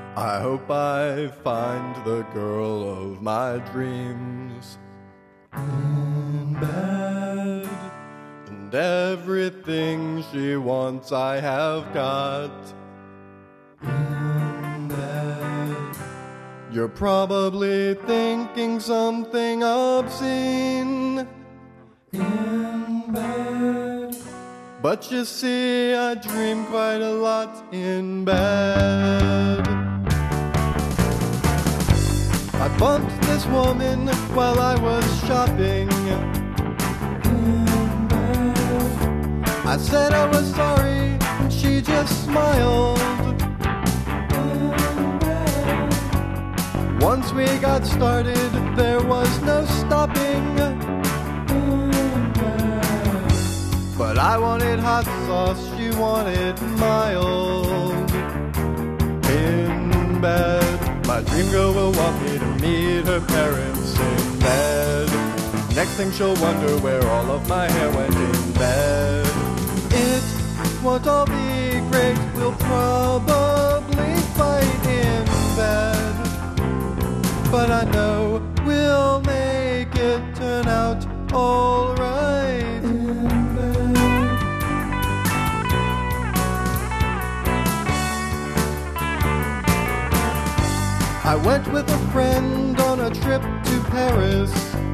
I hope I find the girl of my dreams in bed, and everything she wants I have got in bed. You're probably thinking something obscene in bed, but you see I dream quite a lot in bed. I bumped this woman while I was shopping in bed. I said I was sorry and she just smiled in bed. Once we got started there was no stopping in bed. But I wanted hot sauce, she wanted mild in bed. My dream girl will want me to meet her parents in bed. Next thing she'll wonder where all of my hair went in bed. It won't all be great, we'll probably fight in bed, but I know we'll make it turn out alright in bed. I went with a friend on a trip to Paris.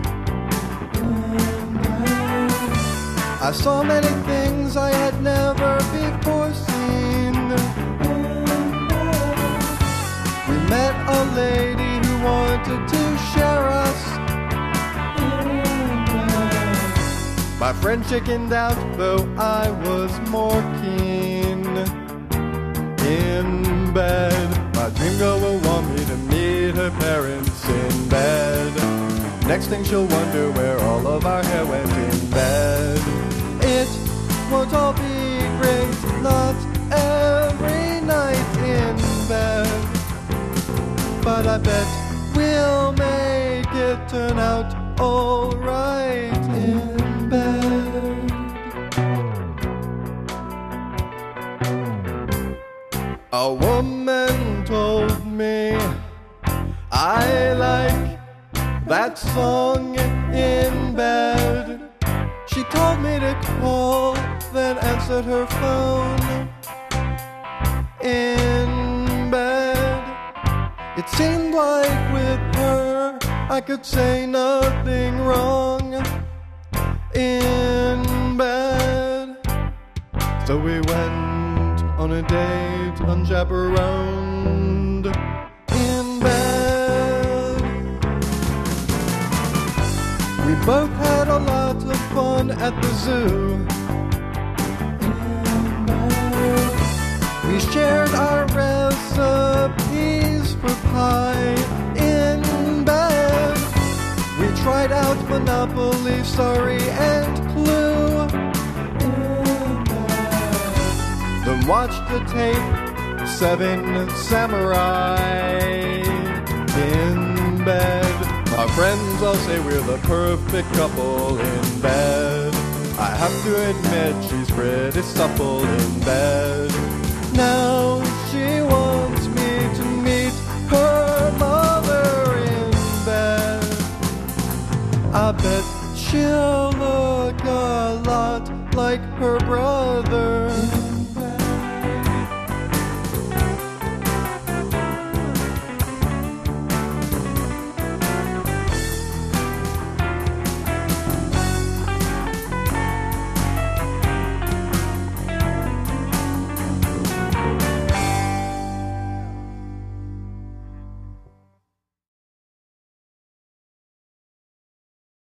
I saw many things I had never before seen. We met a lady who wanted to share us. My friend chickened out, though I was more keen. In bed, my dream girl will want me to meet her parents in bed. Next thing she'll wonder where all of our hair went in bed. It won't all be great, not every night in bed, but I bet we'll make it turn out alright in bed. A woman told me I like that song in bed. She told me to call, then answered her phone in bed. It seemed like with her I could say nothing wrong in bed. So we went on a date unchaperoned in bed. We both had a lot of fun at the zoo in bed. We shared our recipes for pie in bed. We tried out Monopoly, Sorry, and Clue in bed. Then watched the tape Seven Samurai in bed. Our friends all say we're the perfect couple in bed. I have to admit she's pretty supple in bed. Now